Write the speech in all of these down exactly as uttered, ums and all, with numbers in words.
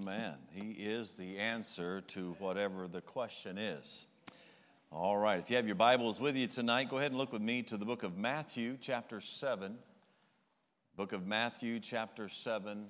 Amen. He is the answer to whatever the question is. All right, if you have your Bibles with you tonight, go ahead and look with me to the book of Matthew, chapter seven. Book of Matthew, chapter seven.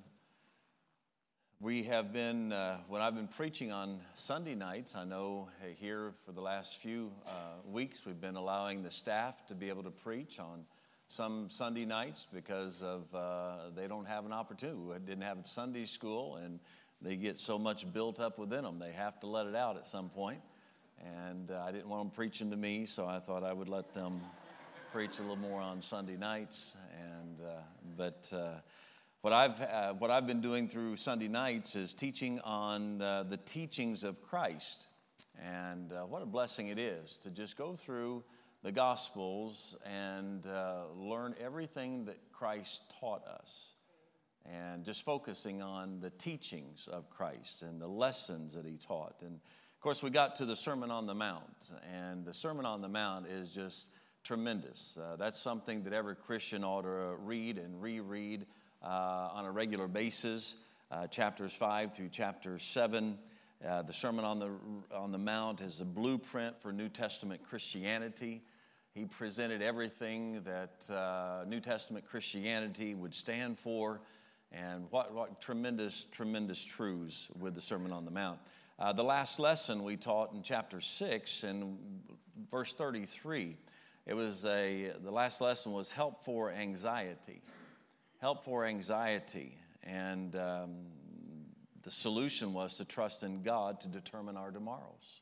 We have been, uh, when I've been preaching on Sunday nights, I know here for the last few uh, weeks, we've been allowing the staff to be able to preach on some Sunday nights because of uh, they don't have an opportunity. We didn't have Sunday school, and they get so much built up within them. They have to let it out at some point. And uh, I didn't want them preaching to me, so I thought I would let them preach a little more on Sunday nights. And uh, but uh, what I've uh, what I've been doing through Sunday nights is teaching on uh, the teachings of Christ, and uh, what a blessing it is to just go through the Gospels and uh, learn everything that Christ taught us, and just focusing on the teachings of Christ and the lessons that he taught. And of course, we got to the Sermon on the Mount, and the Sermon on the Mount is just tremendous. Uh, that's something that every Christian ought to read and reread uh, on a regular basis. Uh, chapters five through chapter seven. Uh, the Sermon on the on the Mount is a blueprint for New Testament Christianity. He presented everything that uh, New Testament Christianity would stand for, and what, what tremendous, tremendous truths with the Sermon on the Mount. Uh, the last lesson we taught in chapter six, and verse thirty-three, it was a the last lesson was help for anxiety, help for anxiety, and um, the solution was to trust in God to determine our tomorrows.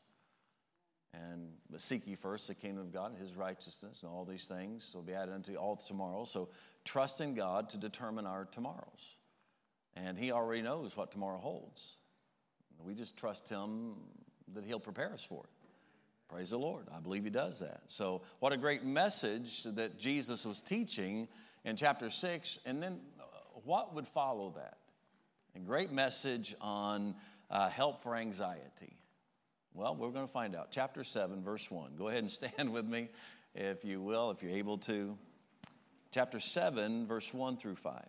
And but seek ye first the kingdom of God and his righteousness, and all these things will be added unto you all tomorrow. So trust in God to determine our tomorrows. And he already knows what tomorrow holds. We just trust him that he'll prepare us for it. Praise the Lord. I believe he does that. So what a great message that Jesus was teaching in chapter six. And then what would follow that? A great message on uh, help for anxiety. Well, we're going to find out. Chapter seven, verse one. Go ahead and stand with me, if you will, if you're able to. Chapter seven, verse one through five.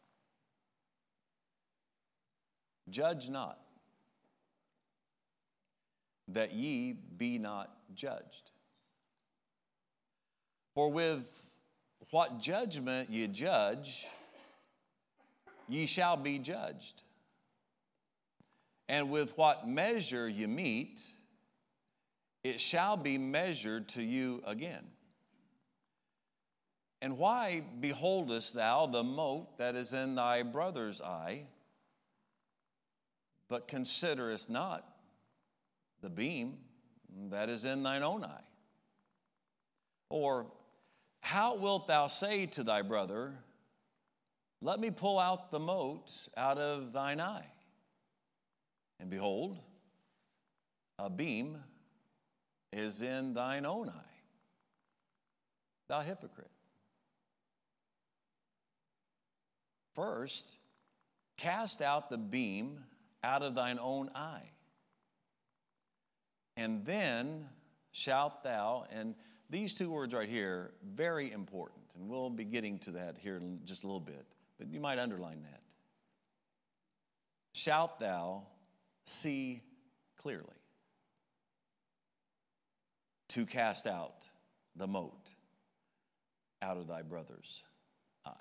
Judge not, that ye be not judged. For with what judgment ye judge, ye shall be judged. And with what measure you meet, it shall be measured to you again. And why beholdest thou the mote that is in thy brother's eye, but considerest not the beam that is in thine own eye? Or how wilt thou say to thy brother, let me pull out the mote out of thine eye? And behold, a beam is in thine own eye. Thou hypocrite. First, cast out the beam out of thine own eye, and then shalt thou, and these two words right here, very important, and we'll be getting to that here in just a little bit, but you might underline that. Shalt thou see clearly, to cast out the mote out of thy brother's eye.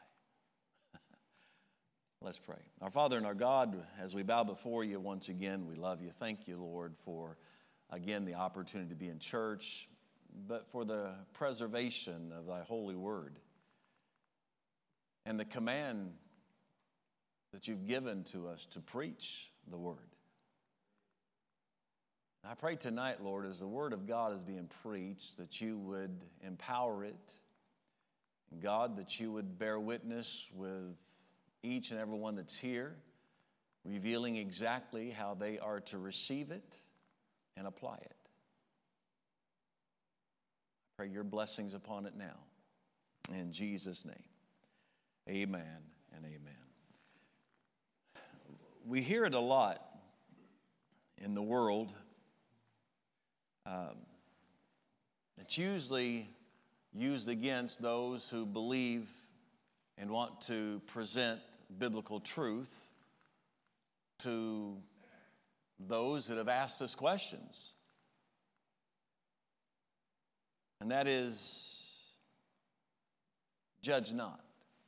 Let's pray. Our Father and our God, as we bow before you once again, we love you. Thank you, Lord, for, again, the opportunity to be in church, but for the preservation of thy holy word and the command that you've given to us to preach the word. I pray tonight, Lord, as the word of God is being preached, that you would empower it. And God, that you would bear witness with each and every one that's here, revealing exactly how they are to receive it and apply it. I pray your blessings upon it now. In Jesus' name, amen and amen. We hear it a lot in the world. Um, it's usually used against those who believe and want to present biblical truth to those that have asked us questions. And that is, judge not.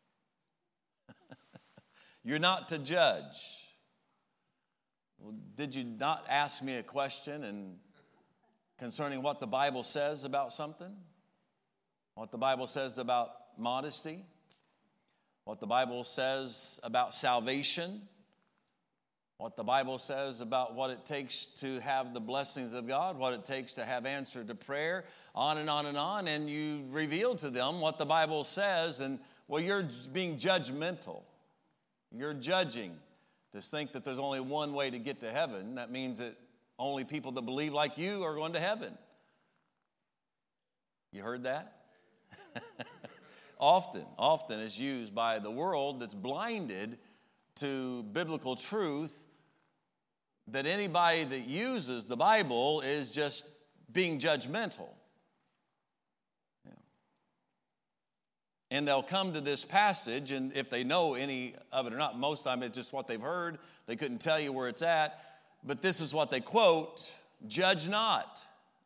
You're not to judge. Well, did you not ask me a question and concerning what the Bible says about something? What the Bible says about modesty? What the Bible says about salvation? What the Bible says about what it takes to have the blessings of God, what it takes to have answer to prayer, on and on and on, and you reveal to them what the Bible says, and, well, you're being judgmental. You're judging. To think that there's only one way to get to heaven, that means that only people that believe like you are going to heaven. You heard that? often, often is used by the world that's blinded to biblical truth, that anybody that uses the Bible is just being judgmental. Yeah. And they'll come to this passage, and if they know any of it or not, most of the time it's just what they've heard. They couldn't tell you where it's at. But this is what they quote, judge not.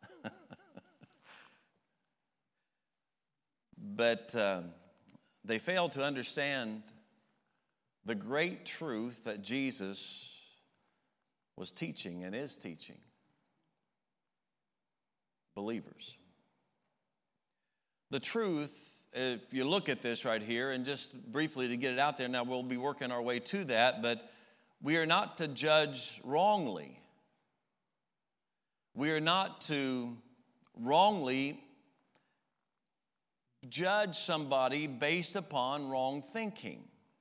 But uh, they fail to understand the great truth that Jesus was teaching and is teaching believers. The truth, if you look at this right here, and just briefly to get it out there, now we'll be working our way to that, but we are not to judge wrongly. We are not to wrongly judge somebody based upon wrong thinking.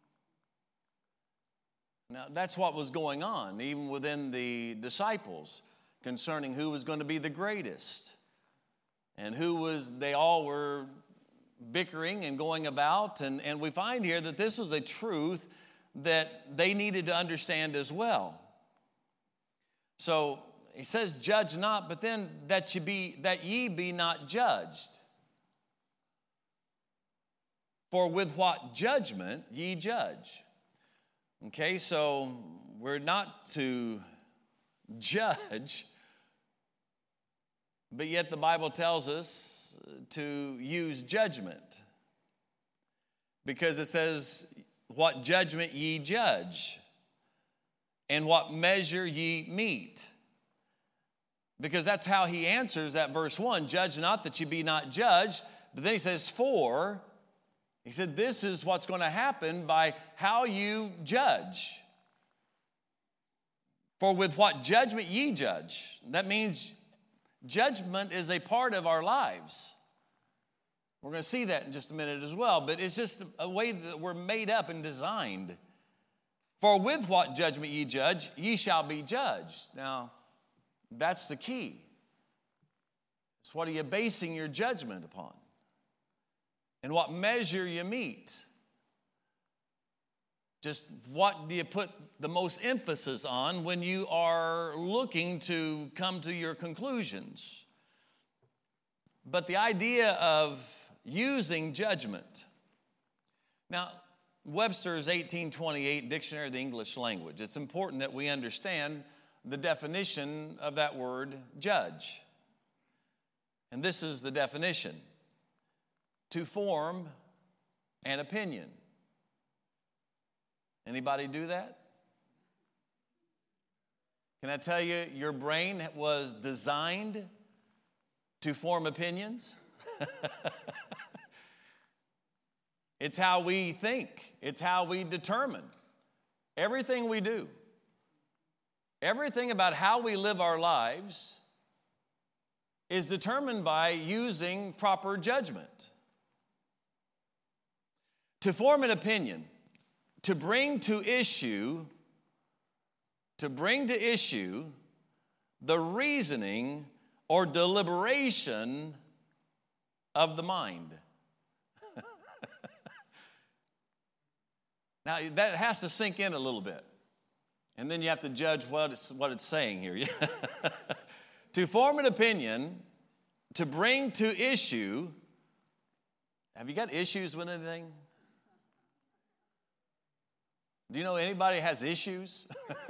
Now, that's what was going on, even within the disciples, concerning who was going to be the greatest. And who was, they all were bickering and going about. And, and we find here that this was a truth that they needed to understand as well. So he says, judge not, but then that ye be, that ye be not judged. For with what judgment ye judge. Okay, so we're not to judge, but yet the Bible tells us to use judgment. Because it says, what judgment ye judge, and what measure ye meet. Because that's how he answers that verse one, judge not that ye be not judged. But then he says, for... He said, this is what's going to happen by how you judge. For with what judgment ye judge. That means judgment is a part of our lives. We're going to see that in just a minute as well. But it's just a way that we're made up and designed. For with what judgment ye judge, ye shall be judged. Now, that's the key. It's what are you basing your judgment upon? And what measure you meet. Just what do you put the most emphasis on when you are looking to come to your conclusions? But the idea of using judgment. Now, Webster's eighteen twenty-eight Dictionary of the English Language. It's important that we understand the definition of that word judge. And this is the definition. To form an opinion. Anybody do that? Can I tell you, your brain was designed to form opinions? It's how we think. It's how we determine. Everything we do. Everything about how we live our lives is determined by using proper judgment. To form an opinion, to bring to issue, to bring to issue the reasoning or deliberation of the mind. Now, that has to sink in a little bit. And then you have to judge what it's, what it's saying here. To form an opinion, to bring to issue. Have you got issues with anything? Do you know anybody has issues?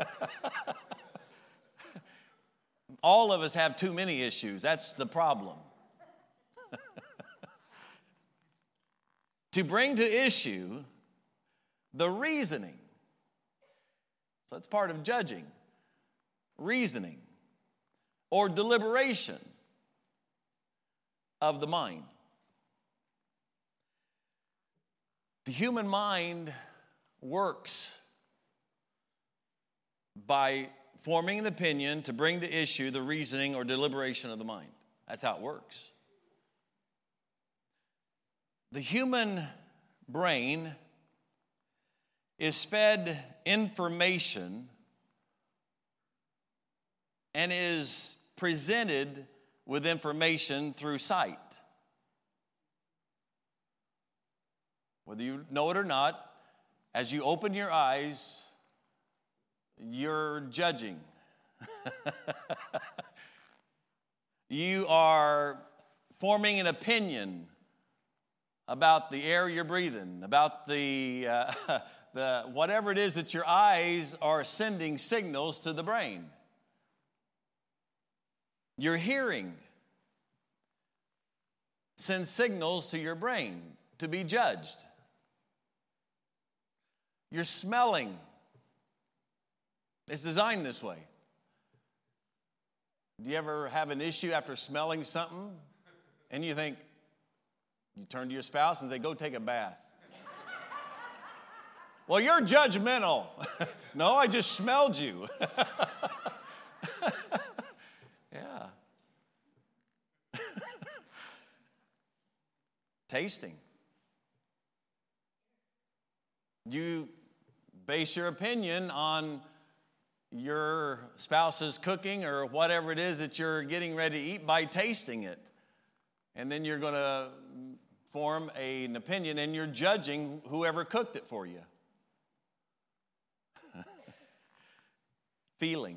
All of us have too many issues. That's the problem. To bring to issue the reasoning. So it's part of judging. Reasoning or deliberation of the mind. The human mind works by forming an opinion to bring to issue the reasoning or deliberation of the mind. That's how it works. The human brain is fed information and is presented with information through sight. Whether you know it or not, as you open your eyes, you're judging. You are forming an opinion about the air you're breathing, about the, uh, the whatever it is that your eyes are sending signals to the brain. Your hearing sends signals to your brain to be judged. Your smelling is designed this way. Do you ever have an issue after smelling something and you think, you turn to your spouse and say, go take a bath? Well, you're judgmental. No, I just smelled you. Yeah. Tasting. You base your opinion on your spouse's cooking or whatever it is that you're getting ready to eat by tasting it. And then you're going to form a, an opinion and you're judging whoever cooked it for you. Feeling.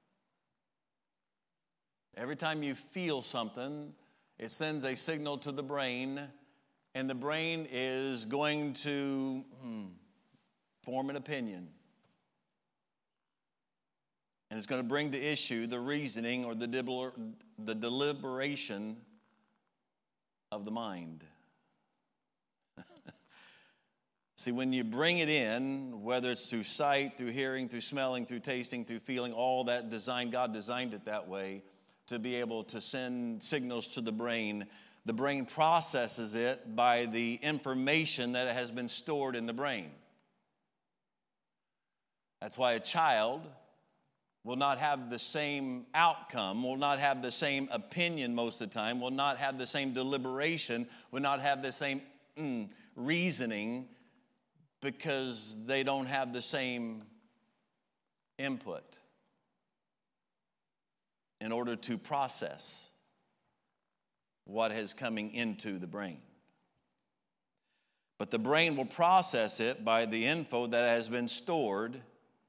Every time you feel something, it sends a signal to the brain, and the brain is going to hmm, form an opinion. And it's going to bring to issue the reasoning or the, deliber- the deliberation of the mind. See, when you bring it in, whether it's through sight, through hearing, through smelling, through tasting, through feeling, all that design, God designed it that way to be able to send signals to the brain. The brain processes it by the information that has been stored in the brain. That's why a child will not have the same outcome, will not have the same opinion most of the time, will not have the same deliberation, will not have the same mm, reasoning, because they don't have the same input in order to process what is coming into the brain. But the brain will process it by the info that has been stored.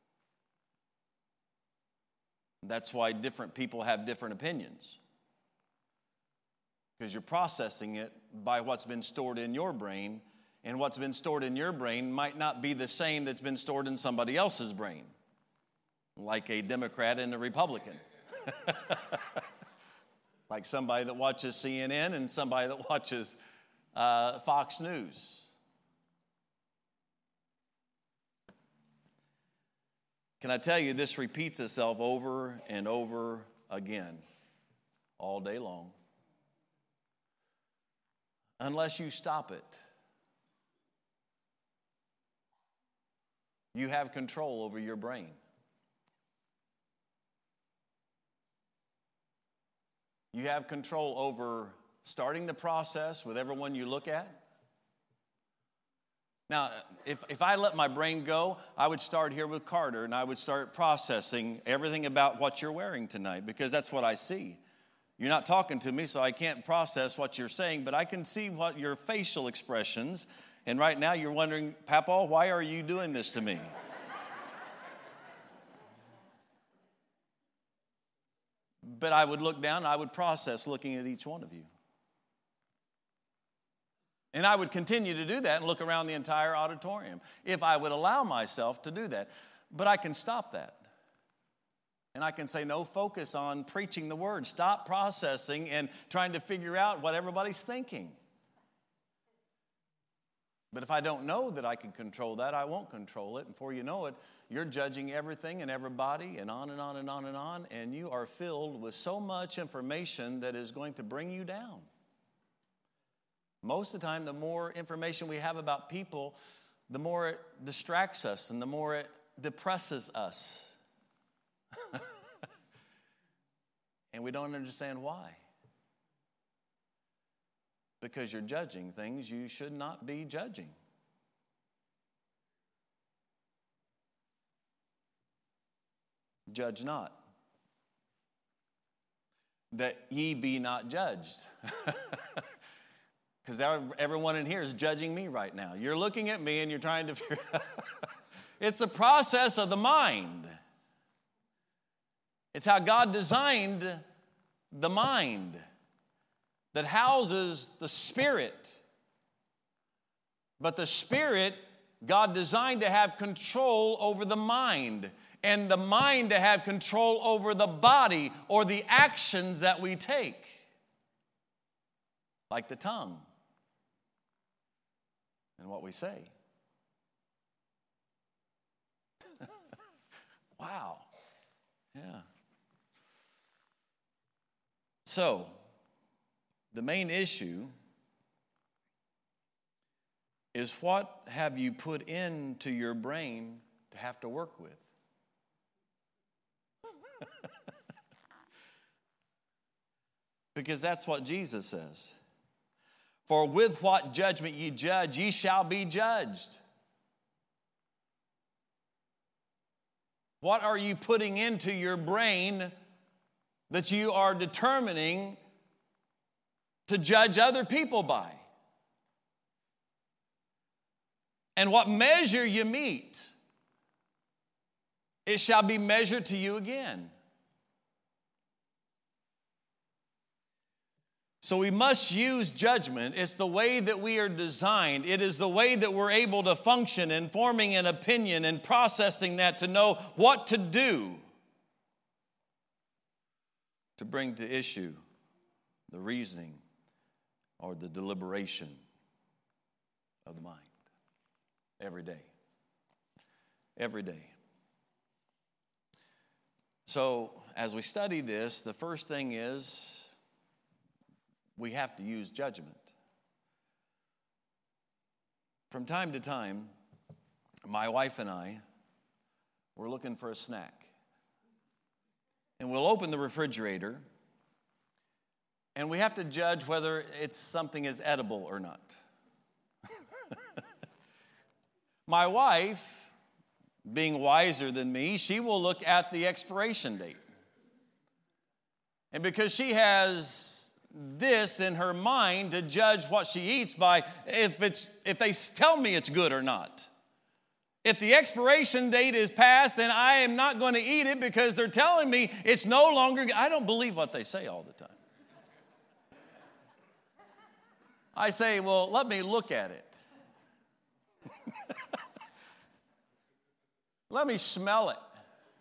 That's why different people have different opinions, because you're processing it by what's been stored in your brain. And what's been stored in your brain might not be the same that's been stored in somebody else's brain, like a Democrat and a Republican. Like somebody that watches C N N and somebody that watches uh, Fox News. Can I tell you, this repeats itself over and over again, all day long, unless you stop it. You have control over your brain. You have control over starting the process with everyone you look at. Now, if, if I let my brain go, I would start here with Carter, and I would start processing everything about what you're wearing tonight, because that's what I see. You're not talking to me, so I can't process what you're saying, but I can see what your facial expressions. And right now you're wondering, Papa, why are you doing this to me? But I would look down, and I would process looking at each one of you. And I would continue to do that and look around the entire auditorium if I would allow myself to do that. But I can stop that. And I can say, no, focus on preaching the word. Stop processing and trying to figure out what everybody's thinking. But if I don't know that I can control that, I won't control it. And before you know it, you're judging everything and everybody and on and on and on and on. And you are filled with so much information that is going to bring you down. Most of the time, the more information we have about people, the more it distracts us and the more it depresses us. And we don't understand why. Because you're judging things you should not be judging. Judge not, that ye be not judged. Because everyone in here is judging me right now. You're looking at me and you're trying to figure out. It's a process of the mind. It's how God designed the mind that houses the spirit. But the spirit, God designed to have control over the mind, and the mind to have control over the body or the actions that we take, like the tongue and what we say. Wow. Yeah. So, the main issue is, what have you put into your brain to have to work with? Because that's what Jesus says. For with what judgment ye judge, ye shall be judged. What are you putting into your brain that you are determining to judge other people by? And what measure you meet, it shall be measured to you again. So we must use judgment. It's the way that we are designed. It is the way that we're able to function in forming an opinion and processing that to know what to do to bring to issue the reasoning or the deliberation of the mind. Every day. Every day. So as we study this, the first thing is, we have to use judgment. From time to time, my wife and I were looking for a snack. And we'll open the refrigerator, and we have to judge whether it's something is edible or not. My wife, being wiser than me, she will look at the expiration date. And because she has this in her mind to judge what she eats by, if it's if they tell me it's good or not. If the expiration date is passed, then I am not going to eat it because they're telling me it's no longer. I don't believe what they say all the time. I say, well, let me look at it. Let me smell it.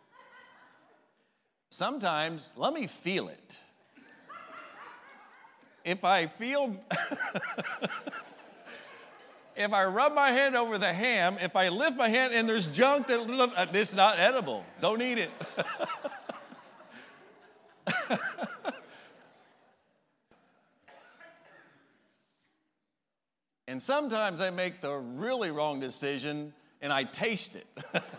Sometimes, let me feel it. If I feel, if I rub my hand over the ham, if I lift my hand and there's junk that, it's not edible. Don't eat it. And sometimes I make the really wrong decision and I taste it.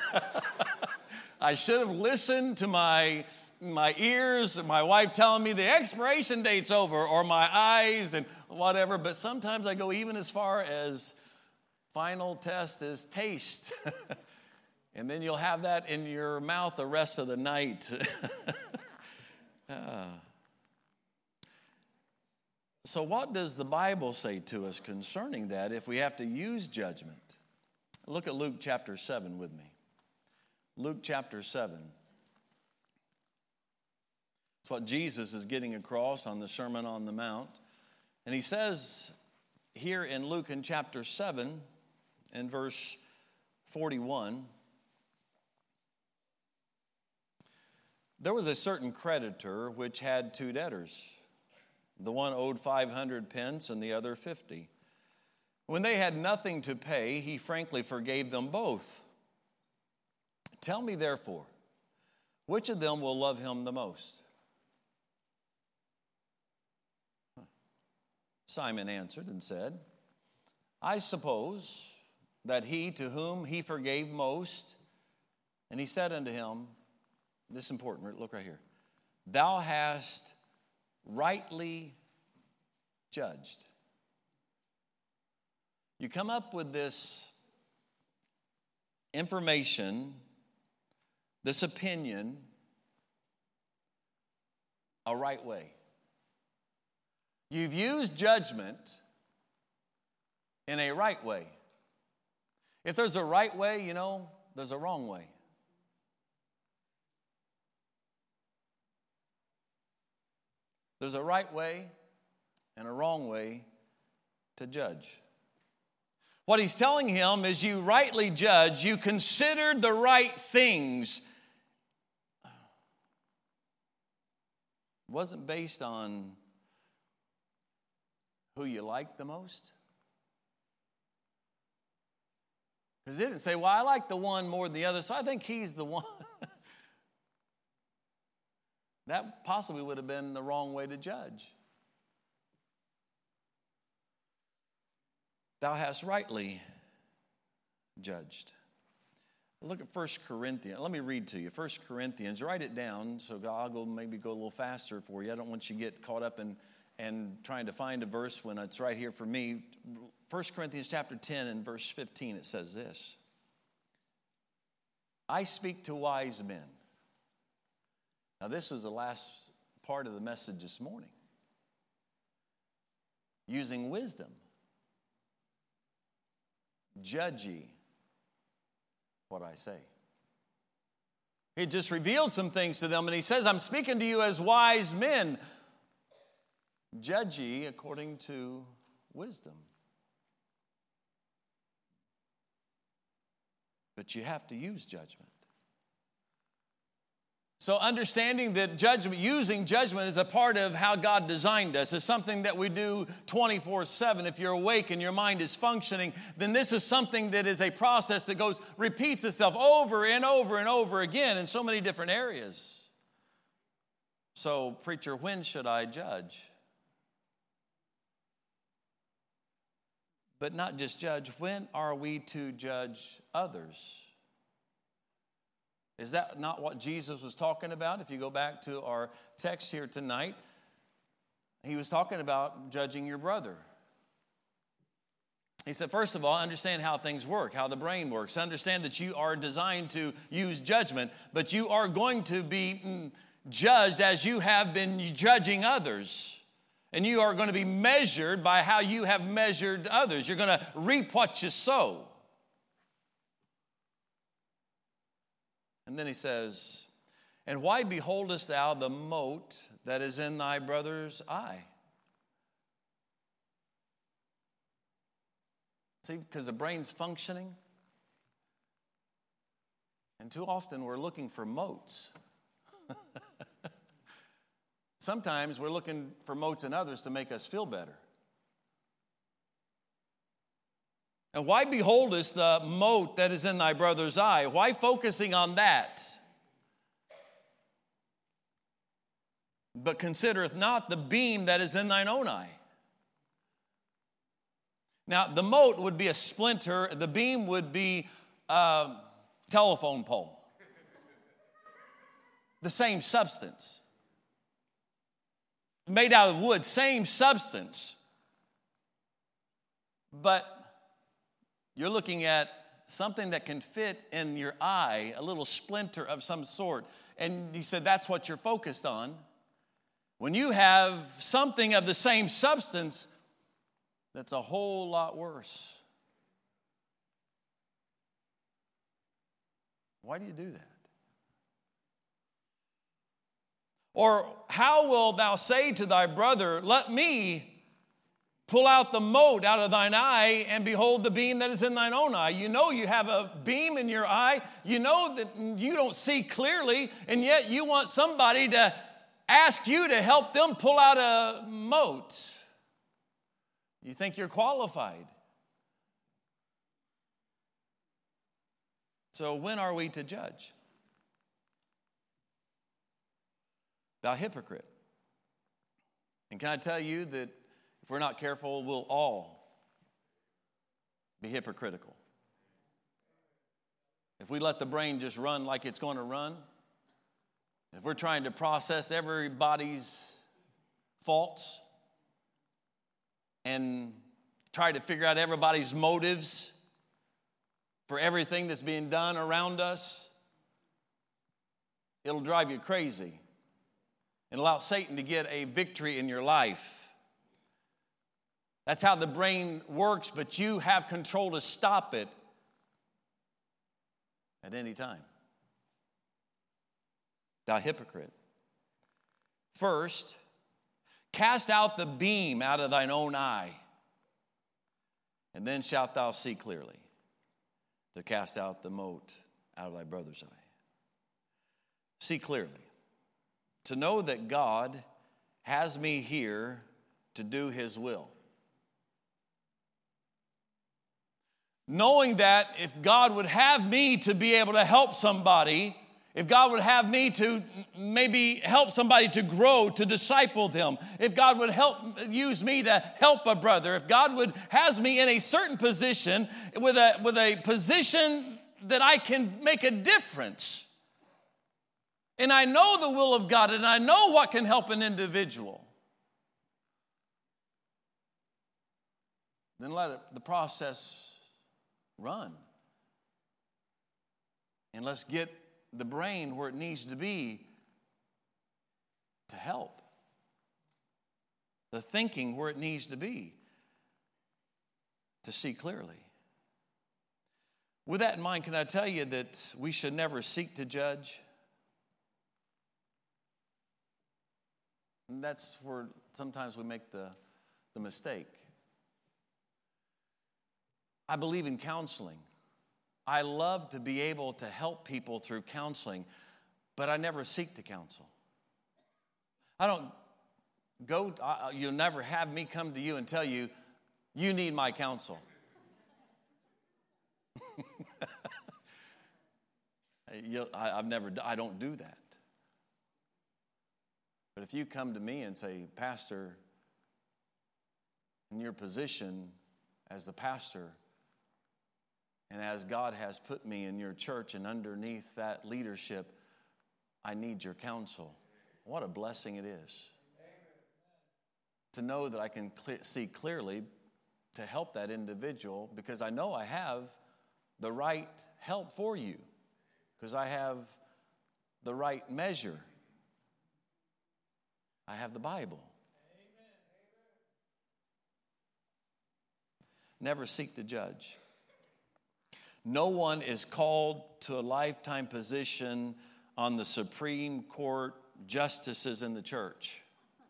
I should have listened to my my ears, my wife telling me the expiration date's over, or my eyes and whatever. But sometimes I go even as far as final test is taste. And then you'll have that in your mouth the rest of the night. uh. So what does the Bible say to us concerning that if we have to use judgment? Look at Luke chapter seven with me. Luke chapter seven. It's what Jesus is getting across on the Sermon on the Mount. And he says here in Luke in chapter seven and verse forty-one, there was a certain creditor which had two debtors. The one owed five hundred pence and the other fifty. When they had nothing to pay, he frankly forgave them both. Tell me therefore, which of them will love him the most? Simon answered and said, I suppose that he to whom he forgave most. And he said unto him, this is important, look right here. Thou hast rightly judged. You come up with this information, this opinion, a right way. You've used judgment in a right way. If there's a right way, you know, there's a wrong way. There's a right way and a wrong way to judge. What he's telling him is you rightly judge, you considered the right things. It wasn't based on who you like the most. Because it didn't say, well, I like the one more than the other, so I think he's the one. That possibly would have been the wrong way to judge. Thou hast rightly judged. Look at First Corinthians. Let me read to you. First Corinthians. Write it down so I'll go maybe go a little faster for you. I don't want you to get caught up in and trying to find a verse when it's right here for me. First Corinthians chapter ten and verse fifteen, it says this. I speak to wise men. Now this was the last part of the message this morning. Using wisdom. Judge ye what I say. He just revealed some things to them, and he says, I'm speaking to you as wise men. Judge ye according to wisdom. But you have to use judgment. So understanding that judgment, using judgment is a part of how God designed us. It's something that we do twenty-four seven. If you're awake and your mind is functioning, then this is something that is a process that goes, repeats itself over and over and over again in so many different areas. So, preacher, when should I judge? But not just judge, when are we to judge others? Is that not what Jesus was talking about? If you go back to our text here tonight, he was talking about judging your brother. He said, first of all, understand how things work, how the brain works. Understand that you are designed to use judgment, but you are going to be judged as you have been judging others. And you are going to be measured by how you have measured others. You're going to reap what you sow. And then he says, and why beholdest thou the mote that is in thy brother's eye? See, because the brain's functioning. And too often we're looking for motes. Sometimes we're looking for motes in others to make us feel better. And why beholdest the mote that is in thy brother's eye? Why focusing on that? But considereth not the beam that is in thine own eye. Now, the mote would be a splinter. The beam would be a telephone pole. The same substance. Made out of wood, same substance. But you're looking at something that can fit in your eye, a little splinter of some sort. And he said that's what you're focused on. When you have something of the same substance, that's a whole lot worse. Why do you do that? Or how wilt thou say to thy brother, let me pull out the mote out of thine eye, and behold the beam that is in thine own eye. You know you have a beam in your eye. You know that you don't see clearly, and yet you want somebody to ask you to help them pull out a mote. You think you're qualified. So when are we to judge? Thou hypocrite. And can I tell you that if we're not careful, we'll all be hypocritical. If we let the brain just run like it's going to run, if we're trying to process everybody's faults and try to figure out everybody's motives for everything that's being done around us, it'll drive you crazy and allow Satan to get a victory in your life. That's how the brain works, but you have control to stop it at any time. Thou hypocrite. First, cast out the beam out of thine own eye, and then shalt thou see clearly to cast out the mote out of thy brother's eye. See clearly. To know that God has me here to do his will. Knowing that if God would have me to be able to help somebody, if God would have me to maybe help somebody to grow, to disciple them, if God would help use me to help a brother, if God would has me in a certain position, with a, with a position that I can make a difference, and I know the will of God, and I know what can help an individual, then let it, the process run. And let's get the brain where it needs to be to help. The thinking where it needs to be to see clearly. With that in mind, can I tell you that we should never seek to judge? And that's where sometimes we make the, the mistake. I believe in counseling. I love to be able to help people through counseling, but I never seek to counsel. I don't go, I, you'll never have me come to you and tell you, you need my counsel. I, I've never, I don't do that. But if you come to me and say, Pastor, in your position as the pastor, and as God has put me in your church and underneath that leadership, I need your counsel. What a blessing it is. To know that I can cl- see clearly to help that individual, because I know I have the right help for you, because I have the right measure. I have the Bible. Never seek to judge. No one is called to a lifetime position on the Supreme Court justices in the church.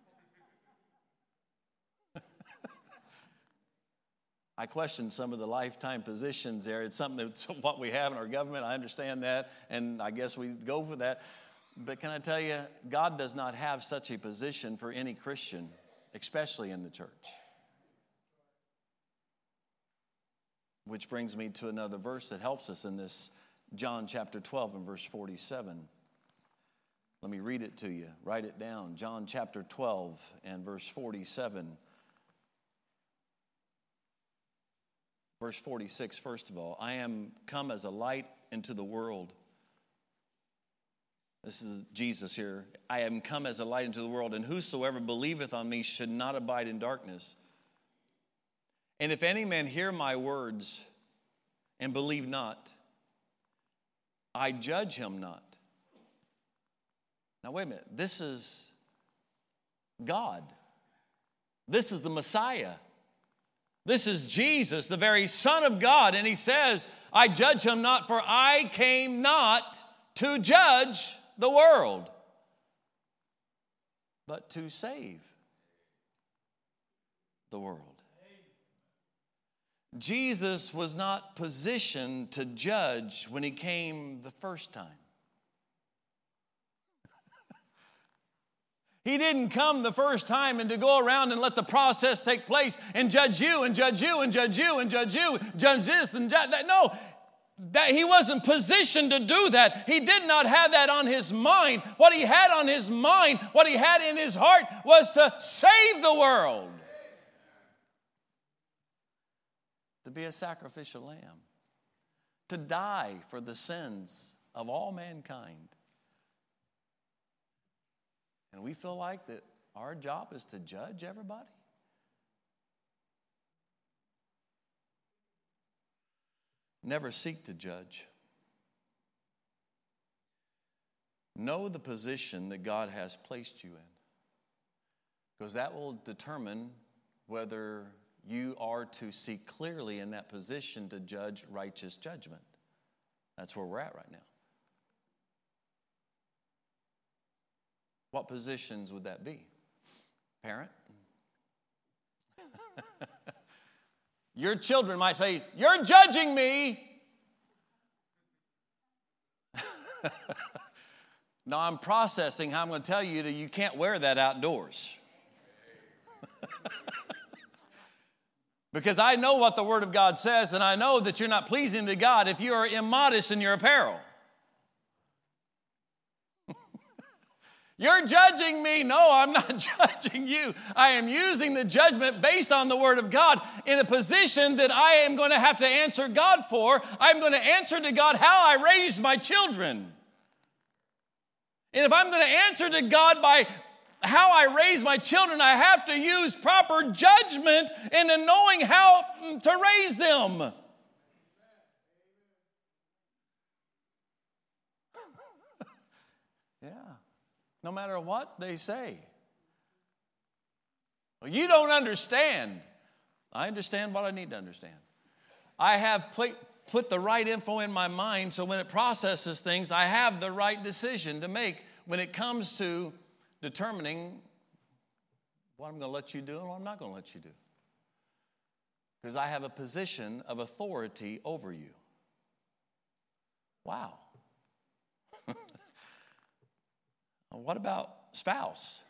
I question some of the lifetime positions there. It's something that's what we have in our government. I understand that, and I guess we go for that. But can I tell you, God does not have such a position for any Christian, especially in the church. Which brings me to another verse that helps us in this, John chapter twelve and verse forty-seven. Let me read it to you. Write it down. John chapter twelve and verse forty-seven. Verse forty-six, first of all. I am come as a light into the world. This is Jesus here. I am come as a light into the world, and whosoever believeth on me should not abide in darkness. And if any man hear my words and believe not, I judge him not. Now wait a minute. This is God. This is the Messiah. This is Jesus, the very Son of God. And he says, I judge him not, for I came not to judge the world, but to save the world. Jesus was not positioned to judge when he came the first time. He didn't come the first time and to go around and let the process take place and judge you and judge you and judge you and judge you, judge this and judge that. No, that he wasn't positioned to do that. He did not have that on his mind. What he had on his mind, what he had in his heart was to save the world. To be a sacrificial lamb. To die for the sins of all mankind. And we feel like that our job is to judge everybody? Never seek to judge. Know the position that God has placed you in. Because that will determine whether you are to see clearly in that position to judge righteous judgment. That's where we're at right now. What positions would that be? Parent? Your children might say, "You're judging me." No, I'm processing how I'm going to tell you that you can't wear that outdoors. Because I know what the Word of God says, and I know that you're not pleasing to God if you are immodest in your apparel. You're judging me. No, I'm not judging you. I am using the judgment based on the Word of God in a position that I am going to have to answer God for. I'm going to answer to God how I raised my children. And if I'm going to answer to God by how I raise my children, I have to use proper judgment in knowing how to raise them. Yeah. No matter what they say. Well, you don't understand. I understand what I need to understand. I have put, put the right info in my mind so when it processes things, I have the right decision to make when it comes to determining what I'm going to let you do and what I'm not going to let you do. Because I have a position of authority over you. Wow. What about spouse?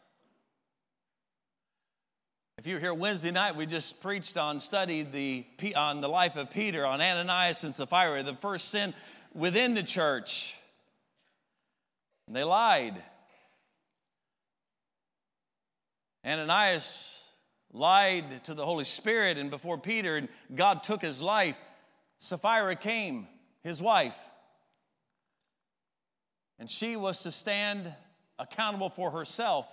If you were here Wednesday night, we just preached on, studied the, on the life of Peter, on Ananias and Sapphira, the first sin within the church. And they lied. Ananias lied to the Holy Spirit and before Peter, and God took his life. Sapphira came, his wife, and she was to stand accountable for herself.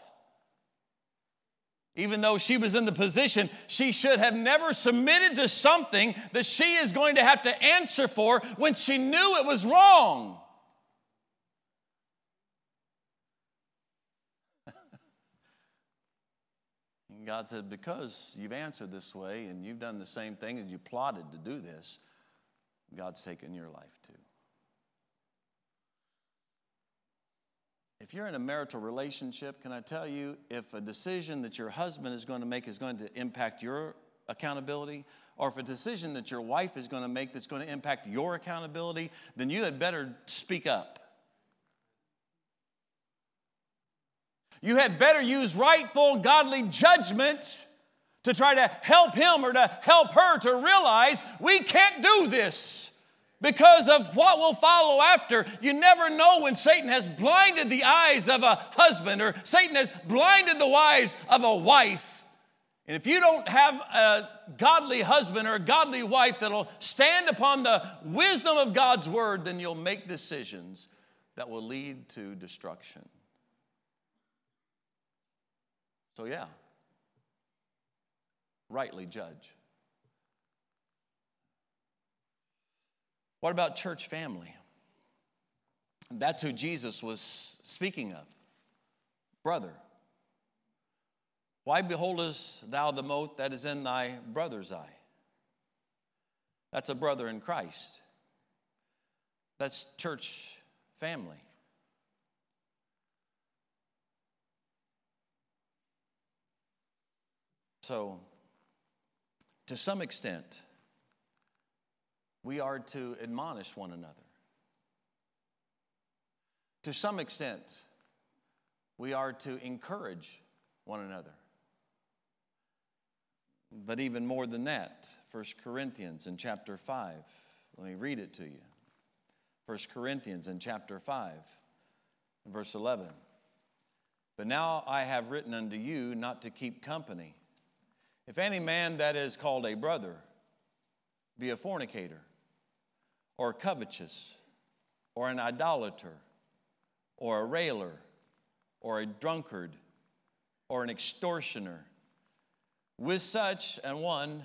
Even though she was in the position, she should have never submitted to something that she is going to have to answer for when she knew it was wrong. And God said, because you've answered this way and you've done the same thing and you plotted to do this, God's taken your life too. If you're in a marital relationship, can I tell you, if a decision that your husband is going to make is going to impact your accountability, or if a decision that your wife is going to make that's going to impact your accountability, then you had better speak up. You had better use rightful, godly judgment to try to help him or to help her to realize we can't do this. Because of what will follow after. You never know when Satan has blinded the eyes of a husband or Satan has blinded the eyes of a wife. And if you don't have a godly husband or a godly wife that'll stand upon the wisdom of God's word, then you'll make decisions that will lead to destruction. So yeah, rightly judge. What about church family? That's who Jesus was speaking of. Brother. Why beholdest thou the mote that is in thy brother's eye? That's a brother in Christ. That's church family. So, to some extent, we are to admonish one another. To some extent, we are to encourage one another. But even more than that, First Corinthians in chapter five. Let me read it to you. First Corinthians in chapter five, verse eleven. But now I have written unto you not to keep company. If any man that is called a brother be a fornicator, or covetous, or an idolater, or a railer, or a drunkard, or an extortioner, with such an one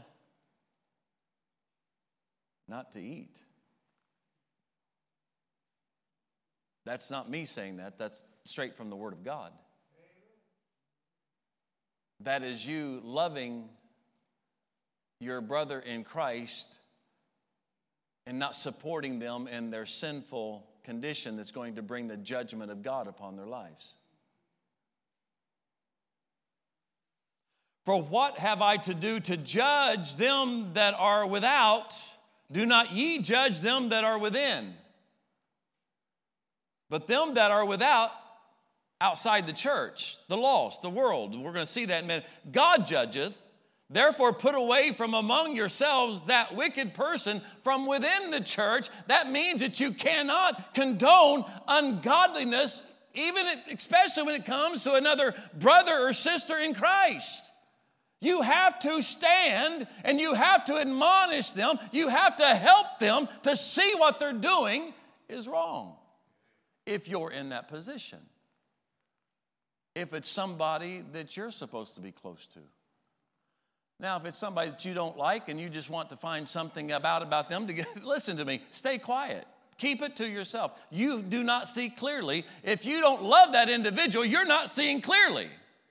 not to eat. That's not me saying that. That's straight from the Word of God. That is you loving your brother in Christ and not supporting them in their sinful condition that's going to bring the judgment of God upon their lives. For what have I to do to judge them that are without? Do not ye judge them that are within. But them that are without, outside the church, the lost, the world, we're going to see that in a minute. God judgeth. Therefore put away from among yourselves that wicked person from within the church. That means that you cannot condone ungodliness, even especially when it comes to another brother or sister in Christ. You have to stand and you have to admonish them. You have to help them to see what they're doing is wrong if you're in that position. If it's somebody that you're supposed to be close to. Now, if it's somebody that you don't like and you just want to find something about about them to get, listen to me, stay quiet. Keep it to yourself. You do not see clearly. If you don't love that individual, you're not seeing clearly.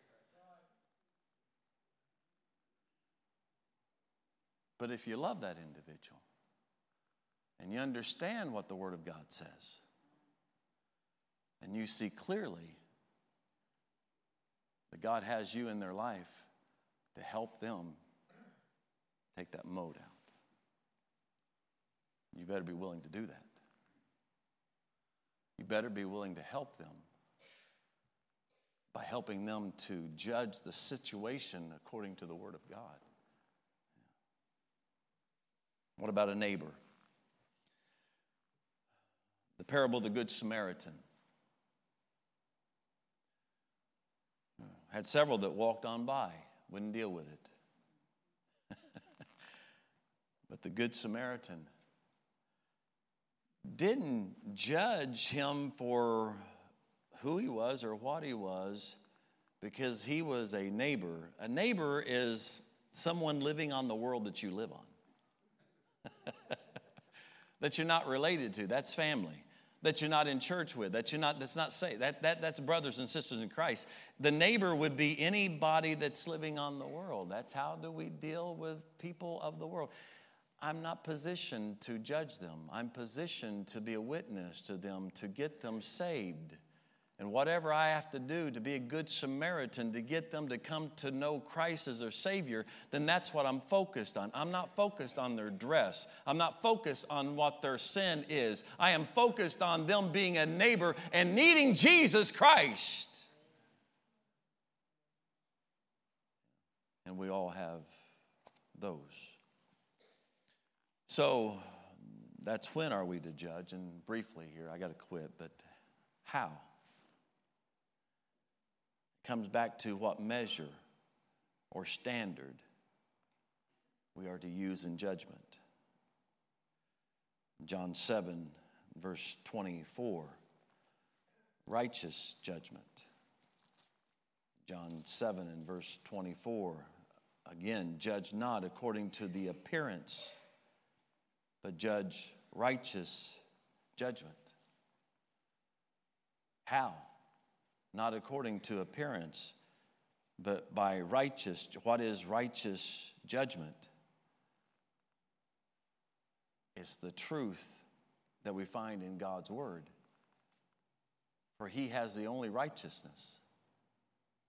But if you love that individual and you understand what the Word of God says and you see clearly that God has you in their life to help them take that mote out, you better be willing to do that. You better be willing to help them by helping them to judge the situation according to the Word of God. What about a neighbor? The parable of the Good Samaritan. Had several that walked on by, wouldn't deal with it. But the Good Samaritan didn't judge him for who he was or what he was because he was a neighbor. A neighbor is someone living on the world that you live on. That you're not related to. That's family. That you're not in church with. That you're not, that's not saved. That, that, that's brothers and sisters in Christ. The neighbor would be anybody that's living on the world. That's how do we deal with people of the world. I'm not positioned to judge them. I'm positioned to be a witness to them, to get them saved. And whatever I have to do to be a good Samaritan to get them to come to know Christ as their Savior, then that's what I'm focused on. I'm not focused on their dress. I'm not focused on what their sin is. I am focused on them being a neighbor and needing Jesus Christ. And we all have those. So that's when are we to judge? And briefly here, I got to quit, but how? Comes back to what measure or standard we are to use in judgment. John seven, verse twenty-four, righteous judgment. John seven and verse twenty-four, again, judge not according to the appearance, but judge righteous judgment. How? Not according to appearance, but by righteous. What is righteous judgment? It's the truth that we find in God's Word. For He has the only righteousness.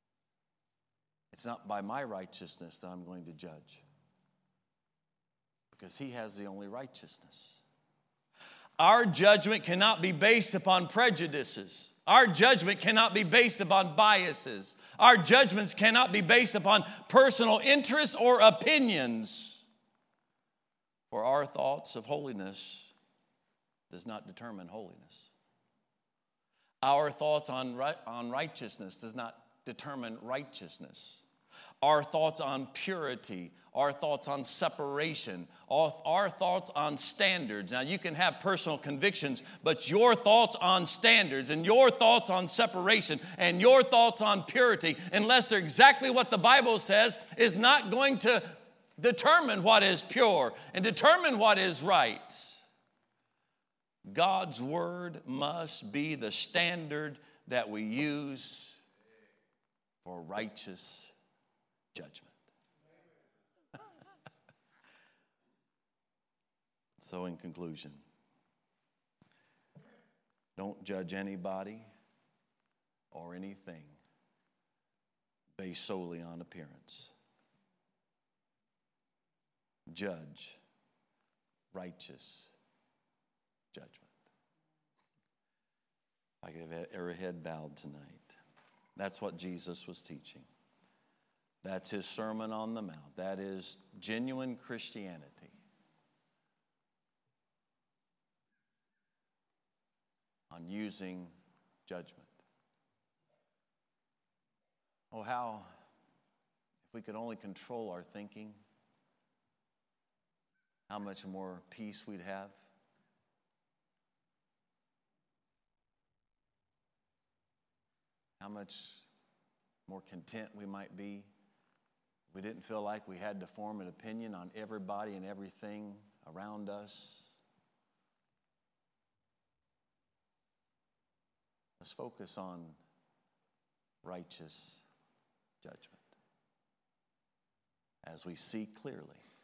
It's not by my righteousness that I'm going to judge. because he has the only righteousness. Our judgment cannot be based upon prejudices. Our judgment cannot be based upon biases. Our judgments cannot be based upon personal interests or opinions. For our thoughts of holiness does not determine holiness. Our thoughts on, right, on righteousness does not determine righteousness. Our thoughts on purity, our thoughts on separation, our, our thoughts on standards. Now, you can have personal convictions, but your thoughts on standards and your thoughts on separation and your thoughts on purity, unless they're exactly what the Bible says, is not going to determine what is pure and determine what is right. God's word must be the standard that we use for righteous judgment. So in conclusion, don't judge anybody or anything based solely on appearance. Judge righteous judgment. I could have every head bowed tonight. That's what Jesus was teaching. That's his Sermon on the Mount. That is genuine Christianity. On using judgment. Oh, how, if we could only control our thinking, how much more peace we'd have. How much more content we might be. We didn't feel like we had to form an opinion on everybody and everything around us. Let's focus on righteous judgment as we see clearly.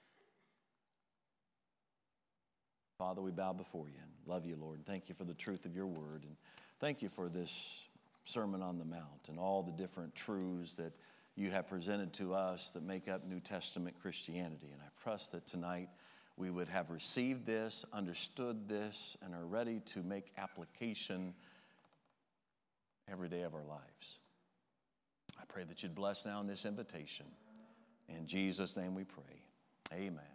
Father, we bow before you and love you, Lord. Thank you for the truth of your word. And thank you for this Sermon on the Mount and all the different truths that you have presented to us that make up New Testament Christianity. And I trust that tonight we would have received this, understood this, and are ready to make application every day of our lives. I pray that you'd bless now in this invitation. In Jesus' name we pray. Amen.